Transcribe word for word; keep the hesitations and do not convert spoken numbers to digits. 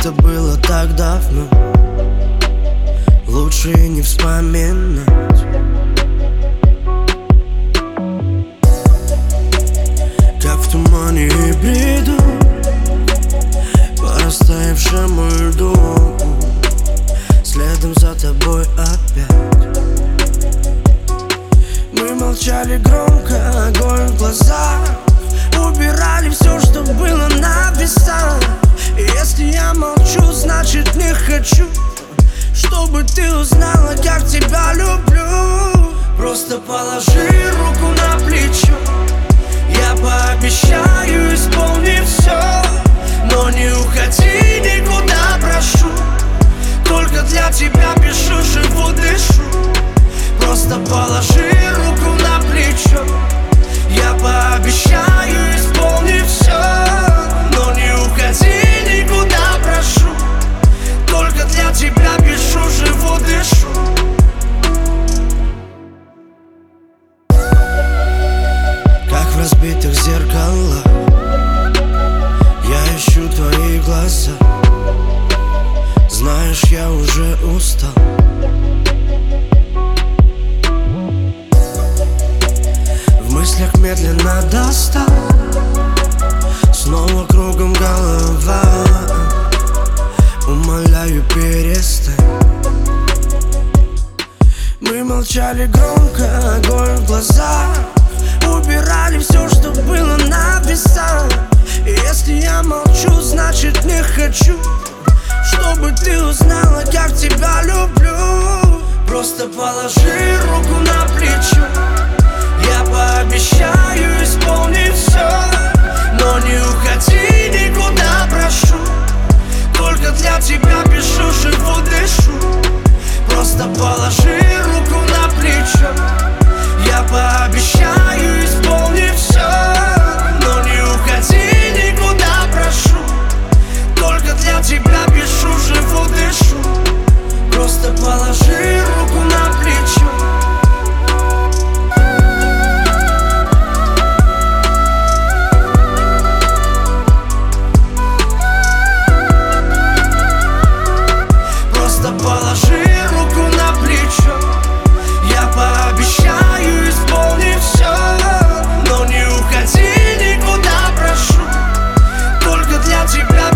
Это было так давно, лучше и не вспоминать. Как в тумане и бреду, по растаявшему льду, следом за тобой опять. Мы молчали громко, огонь в глазах, убирали все, что было на весах. И если я молчу, значит не хочу, чтобы ты узнала, как тебя люблю. Просто положи руку на плечо, я пообещаю исполнить все. Но не уходи никуда, прошу, только для тебя пишу, живу, дышу. Просто положи руку на плечо, я пообещаю исполнить все. Но не уходи никуда, прошу, только для тебя пишу, живу, дышу. Как в разбитых зеркалах я ищу твои глаза. Знаешь, я уже устал. В мыслях медленно достал, снова кругом голова. Умоляю, перестань. Мы молчали громко, огонь в глазах, убирали все, что было на весах. И если я молчу, значит не хочу, чтобы ты узнала, как тебя люблю. Просто положи руку на плечо, я пообещаю исполнить все. Но не уходи никуда, прошу, только для тебя пишу, живу, дышу. Просто положи руку на плечо, я пообещаю исполнить все. Но не уходи никуда, прошу, только для тебя пишу, живу, дышу. Просто положи руку на плечо. Просто положи руку на плечо, я пообещаю исполнить все. Но не уходи никуда, прошу, только для тебя